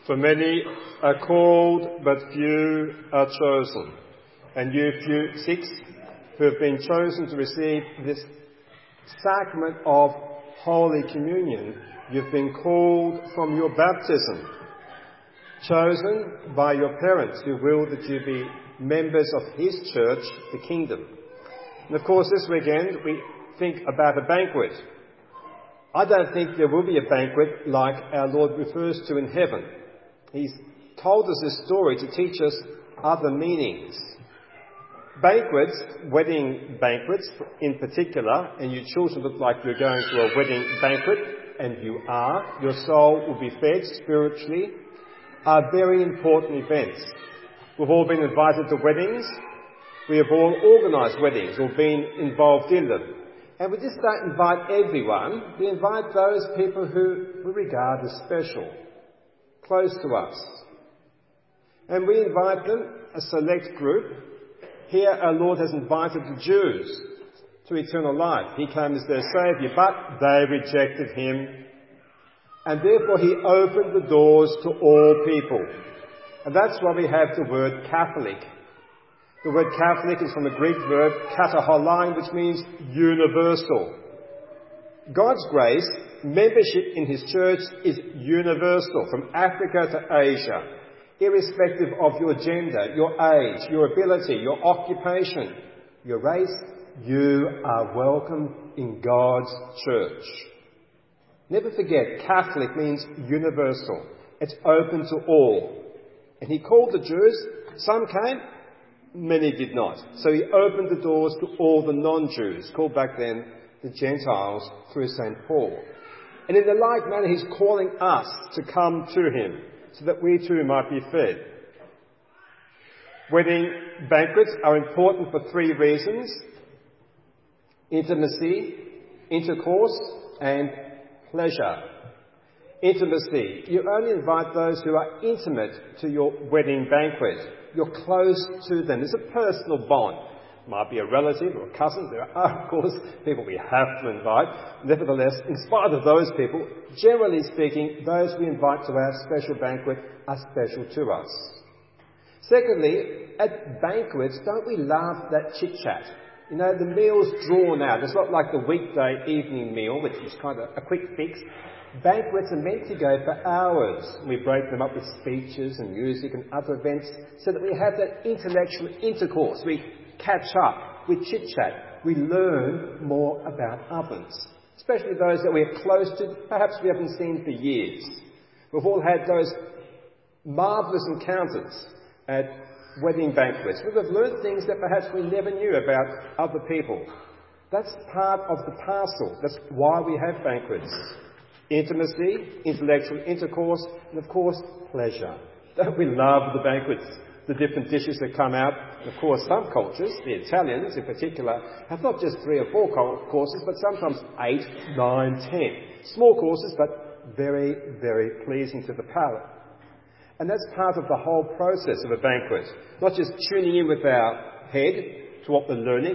For many are called, but few are chosen. And you few, 6, who have been chosen to receive this sacrament of Holy Communion, you've been called from your baptism, chosen by your parents who will that you be members of his church, the kingdom. And of course this weekend we think about a banquet. I don't think there will be a banquet like our Lord refers to in heaven. He's told us this story to teach us other meanings. Banquets, wedding banquets in particular, and you children look like you're going to a wedding banquet, and you are, your soul will be fed spiritually, are very important events. We've all been invited to weddings. We have all organised weddings or been involved in them. And we just don't invite everyone. We invite those people who we regard as special, close to us. And we invite them, a select group. Here our Lord has invited the Jews to eternal life. He came as their Saviour, but they rejected him. And therefore he opened the doors to all people. And that's why we have the word Catholic. The word Catholic is from the Greek verb kataholein, which means universal. God's grace, membership in his church is universal, from Africa to Asia, irrespective of your gender, your age, your ability, your occupation, your race. You are welcome in God's church. Never forget, Catholic means universal. It's open to all. And he called the Jews. Some came, many did not. So he opened the doors to all the non-Jews, called back then the Gentiles, through St. Paul. And in the like manner, he's calling us to come to him, so that we too might be fed. Wedding banquets are important for 3 reasons: intimacy, intercourse, and pleasure. Intimacy. You only invite those who are intimate to your wedding banquet. You're close to them. There's a personal bond. It might be a relative or a cousin. There are, of course, people we have to invite. Nevertheless, in spite of those people, generally speaking, those we invite to our special banquet are special to us. Secondly, at banquets, don't we love that chit-chat? You know, the meal's drawn out. It's not like the weekday evening meal, which is kind of a quick fix. Banquets are meant to go for hours. We break them up with speeches and music and other events so that we have that intellectual intercourse. We catch up, we chit-chat, we learn more about others, especially those that we're close to, perhaps we haven't seen for years. We've all had those marvellous encounters at wedding banquets. We've learned things that perhaps we never knew about other people. That's part of the parcel. That's why we have banquets. Intimacy, intellectual intercourse, and of course, pleasure. Don't we love the banquets, the different dishes that come out? Of course, some cultures, the Italians in particular, have not just 3 or 4 courses, but sometimes 8, 9, 10. Small courses, but very, very pleasing to the palate. And that's part of the whole process of a banquet. Not just tuning in with our head to what we're learning,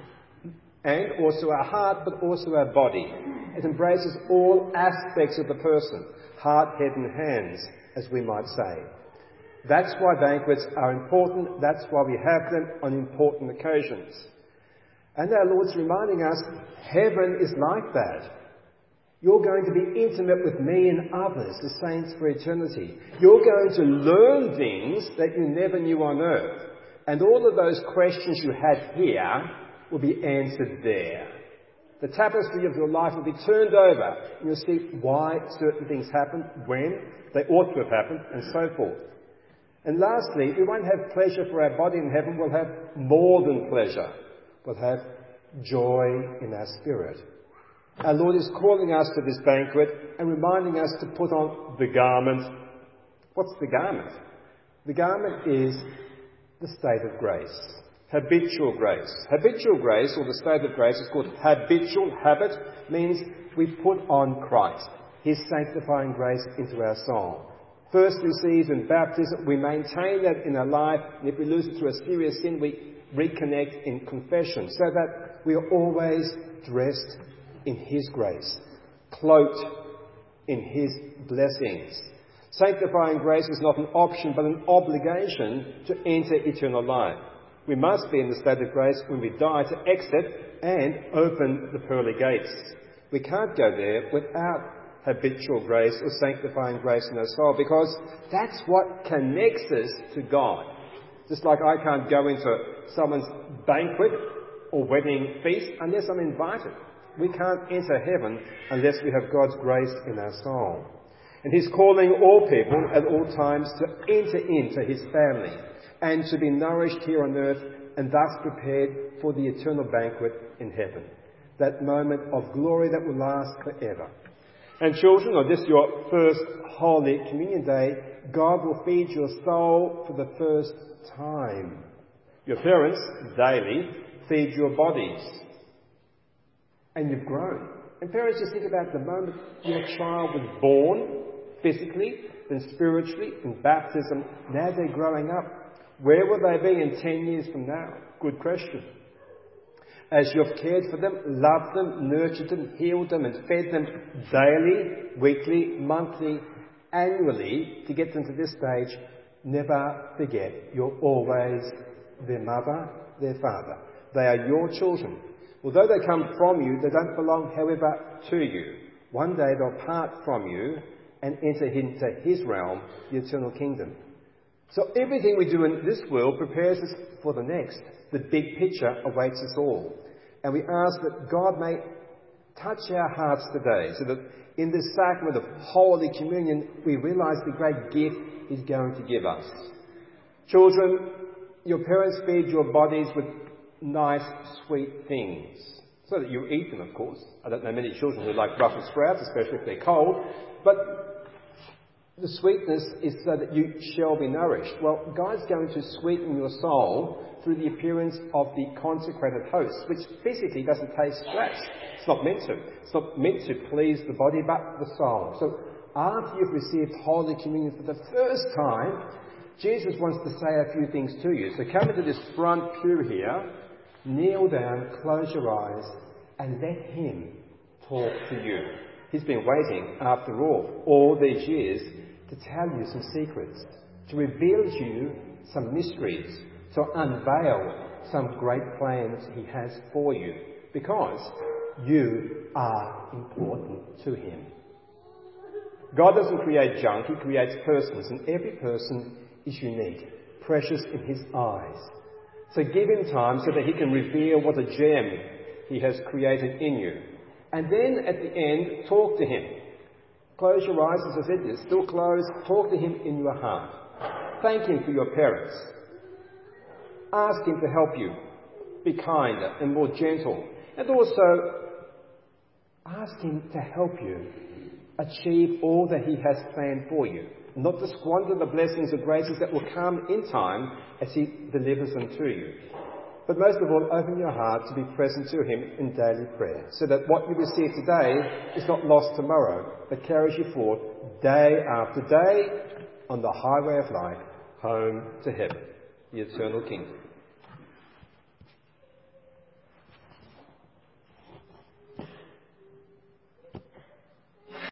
and also our heart, but also our body. It embraces all aspects of the person, heart, head and hands, as we might say. That's why banquets are important. That's why we have them on important occasions. And our Lord's reminding us, heaven is like that. You're going to be intimate with me and others, the saints for eternity. You're going to learn things that you never knew on earth. And all of those questions you had here will be answered there. The tapestry of your life will be turned over, and you'll see why certain things happened, when they ought to have happened, and so forth. And lastly, we won't have pleasure for our body in heaven, we'll have more than pleasure. We'll have joy in our spirit. Our Lord is calling us to this banquet and reminding us to put on the garment. What's the garment? The garment is the state of grace. Habitual grace. Habitual grace, or the state of grace, is called habitual. Habit means we put on Christ, his sanctifying grace into our soul. First received in baptism, we maintain that in our life, and if we lose it through a serious sin, we reconnect in confession, so that we are always dressed in his grace, cloaked in his blessings. Sanctifying grace is not an option but an obligation to enter eternal life. We must be in the state of grace when we die to exit and open the pearly gates. We can't go there without habitual grace or sanctifying grace in our soul, because that's what connects us to God. Just like I can't go into someone's banquet or wedding feast unless I'm invited. We can't enter heaven unless we have God's grace in our soul. And He's calling all people at all times to enter into His family and to be nourished here on earth and thus prepared for the eternal banquet in heaven. That moment of glory that will last forever. And children, on this your first Holy Communion Day, God will feed your soul for the first time. Your parents daily feed your bodies. And you've grown. And parents, just think about the moment your child was born, physically, then spiritually, in baptism. Now they're growing up. Where will they be in 10 years from now? Good question. As you've cared for them, loved them, nurtured them, healed them and fed them daily, weekly, monthly, annually to get them to this stage, never forget you're always their mother, their father. They are your children. Although they come from you, they don't belong, however, to you. One day they'll part from you and enter into His realm, the eternal kingdom. So everything we do in this world prepares us for the next. The big picture awaits us all. And we ask that God may touch our hearts today, so that in this sacrament of Holy Communion we realise the great gift He's going to give us. Children, your parents feed your bodies with nice, sweet things, so that you eat them, of course. I don't know many children who like Brussels sprouts, especially if they're cold, but the sweetness is so that you shall be nourished. Well, God's going to sweeten your soul through the appearance of the consecrated host, which physically doesn't taste flesh. It's not meant to. It's not meant to please the body, but the soul. So after you've received Holy Communion for the first time, Jesus wants to say a few things to you. So come into this front pew here, kneel down, close your eyes, and let Him talk to you. He's been waiting, after all these years, to tell you some secrets, to reveal to you some mysteries, to unveil some great plans He has for you, because you are important to Him. God doesn't create junk, He creates persons, and every person is unique, precious in His eyes. So give Him time so that He can reveal what a gem He has created in you. And then at the end, talk to Him. Close your eyes, as I said, they're still closed. Talk to Him in your heart. Thank Him for your parents. Ask Him to help you be kinder and more gentle. And also, ask Him to help you achieve all that He has planned for you. Not to squander the blessings and graces that will come in time as He delivers them to you. But most of all, open your heart to be present to Him in daily prayer, so that what you receive today is not lost tomorrow, but carries you forward day after day on the highway of life, home to heaven, the eternal kingdom.